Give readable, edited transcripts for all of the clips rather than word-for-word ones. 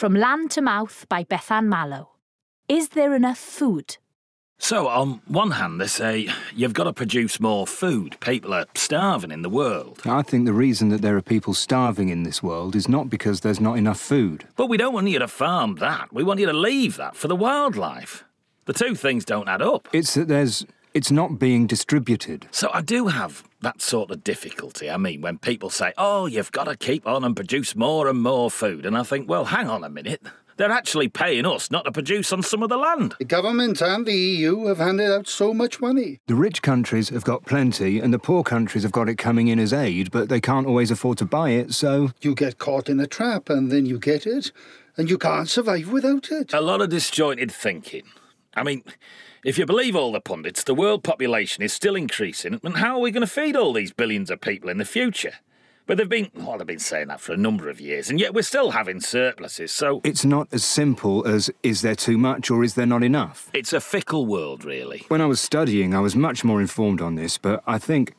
From Land to Mouth by Bethan Mallow. Is there enough food? So, on one hand, they say you've got to produce more food. People are starving in the world. I think the reason that there are people starving in this world is not because there's not enough food. But we don't want you to farm that. We want you to leave that for the wildlife. The two things don't add up. It's that it's not being distributed. So I do have that sort of difficulty. I mean, when people say, oh, you've got to keep on and produce more and more food. And I think, well, hang on a minute. They're actually paying us not to produce on some of the land. The government and the EU have handed out so much money. The rich countries have got plenty and the poor countries have got it coming in as aid, but they can't always afford to buy it, so... You get caught in a trap and then you get it, and you can't survive without it. A lot of disjointed thinking. I mean, if you believe all the pundits, the world population is still increasing, and how are we going to feed all these billions of people in the future? But they've been saying that for a number of years, and yet we're still having surpluses, so... It's not as simple as, is there too much or is there not enough? It's a fickle world, really. When I was studying, I was much more informed on this, but I think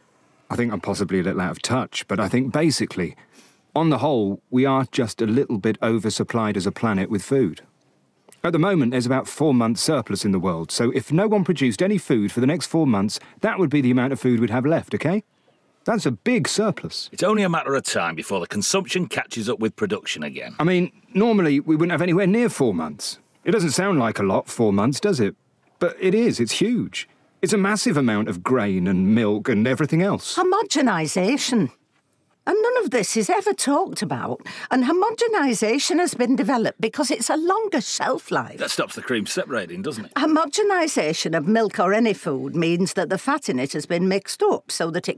I'm possibly a little out of touch, but I think basically, on the whole, we are just a little bit oversupplied as a planet with food. At the moment, there's about 4 months surplus in the world, so if no one produced any food for the next 4 months, that would be the amount of food we'd have left, OK? That's a big surplus. It's only a matter of time before the consumption catches up with production again. I mean, normally we wouldn't have anywhere near 4 months. It doesn't sound like a lot, 4 months, does it? But it is, it's huge. It's a massive amount of grain and milk and everything else. Homogenisation. And none of this is ever talked about. And homogenisation has been developed because it's a longer shelf life. That stops the cream separating, doesn't it? Homogenisation of milk or any food means that the fat in it has been mixed up so that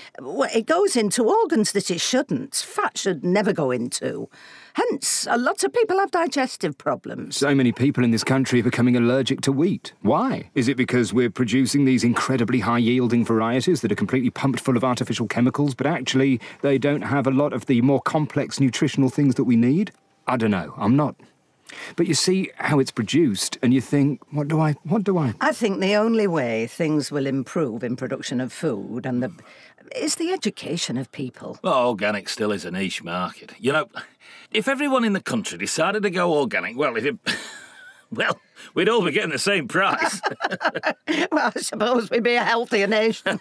it goes into organs that it shouldn't. Fat should never go into. Hence, a lot of people have digestive problems. So many people in this country are becoming allergic to wheat. Why? Is it because we're producing these incredibly high-yielding varieties that are completely pumped full of artificial chemicals, but actually they don't have a lot of the more complex nutritional things that we need? I don't know. I'm not. But you see how it's produced and you think, what do I... I think the only way things will improve in production of food is the education of people. Well, organic still is a niche market. You know, if everyone in the country decided to go organic, well, we'd all be getting the same price. Well, I suppose we'd be a healthier nation.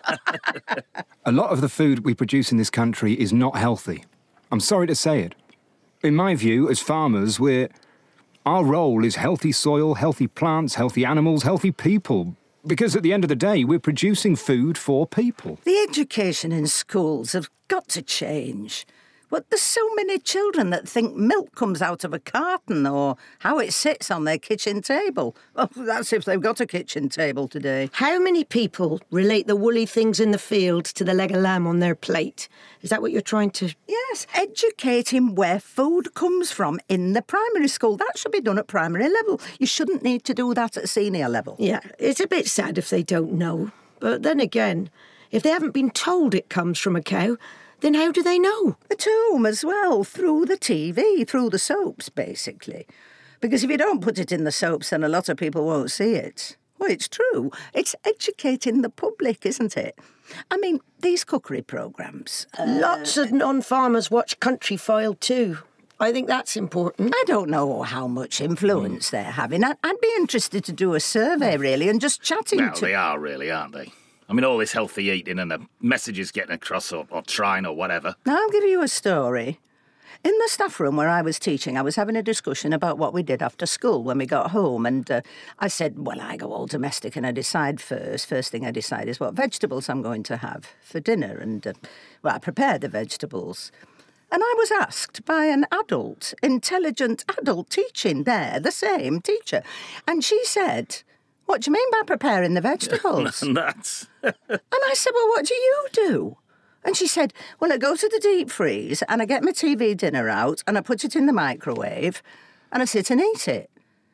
A lot of the food we produce in this country is not healthy. I'm sorry to say it. In my view, as farmers, our role is healthy soil, healthy plants, healthy animals, healthy people. Because at the end of the day, we're producing food for people. The education in schools have got to change. But there's so many children that think milk comes out of a carton or how it sits on their kitchen table. Well, that's if they've got a kitchen table today. How many people relate the woolly things in the field to the leg of lamb on their plate? Is that what you're trying to... Yes, educating where food comes from in the primary school. That should be done at primary level. You shouldn't need to do that at senior level. Yeah, it's a bit sad if they don't know. But then again, if they haven't been told it comes from a cow, then how do they know? At home as well, through the TV, through the soaps, basically. Because if you don't put it in the soaps, then a lot of people won't see it. Well, it's true. It's educating the public, isn't it? I mean, these cookery programmes... Lots of non-farmers watch Countryfile too. I think that's important. I don't know how much influence they're having. I'd be interested to do a survey, really, and just chatting Well, they are really, aren't they? I mean, all this healthy eating and the messages getting across or trying or whatever. I'll give you a story. In the staff room where I was teaching, I was having a discussion about what we did after school when we got home. And I said, well, I go all domestic and I decide first. First thing I decide is what vegetables I'm going to have for dinner. And, I prepare the vegetables. And I was asked by an intelligent adult teaching there, the same teacher. And she said... What do you mean by preparing the vegetables? Nuts. And I said, well, what do you do? And she said, well, I go to the deep freeze and I get my TV dinner out and I put it in the microwave and I sit and eat it.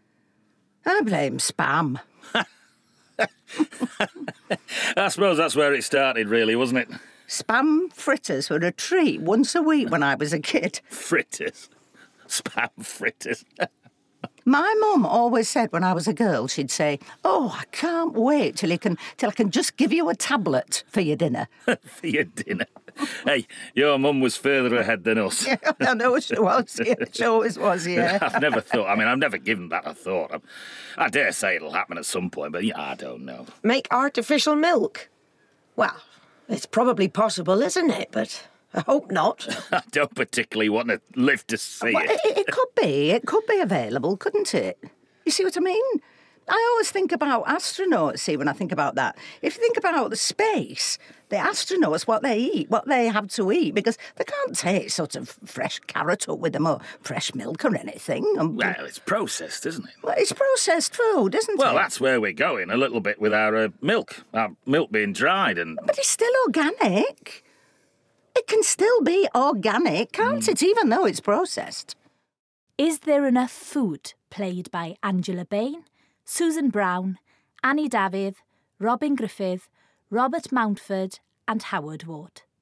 I blame Spam. I suppose that's where it started, really, wasn't it? Spam fritters were a treat once a week when I was a kid. Fritters? Spam fritters? My mum always said when I was a girl, she'd say, "Oh, I can't wait till I can just give you a tablet for your dinner." For your dinner. Hey, your mum was further ahead than us. Yeah, I know she was. Yeah, she always was, yeah. I've never given that a thought. I dare say it'll happen at some point, but yeah, I don't know. Make artificial milk? Well, it's probably possible, isn't it? But I hope not. I don't particularly want to live to see Well, it. it could be. It could be available, couldn't it? You see what I mean? I always think about astronauts, see, when I think about that. If you think about the space, the astronauts, what they eat, what they have to eat, because they can't take sort of fresh carrot up with them or fresh milk or anything. Well, it's processed, isn't it? Well, it's processed food, isn't it? Well, that's where we're going, a little bit with our milk. Our milk being dried and... But it's still organic. It can still be organic, can't it, even though it's processed? Is There Enough Food? Played by Angela Bain, Susan Brown, Annie Dafydd, Robin Griffith, Robert Mountford and Howard Ward.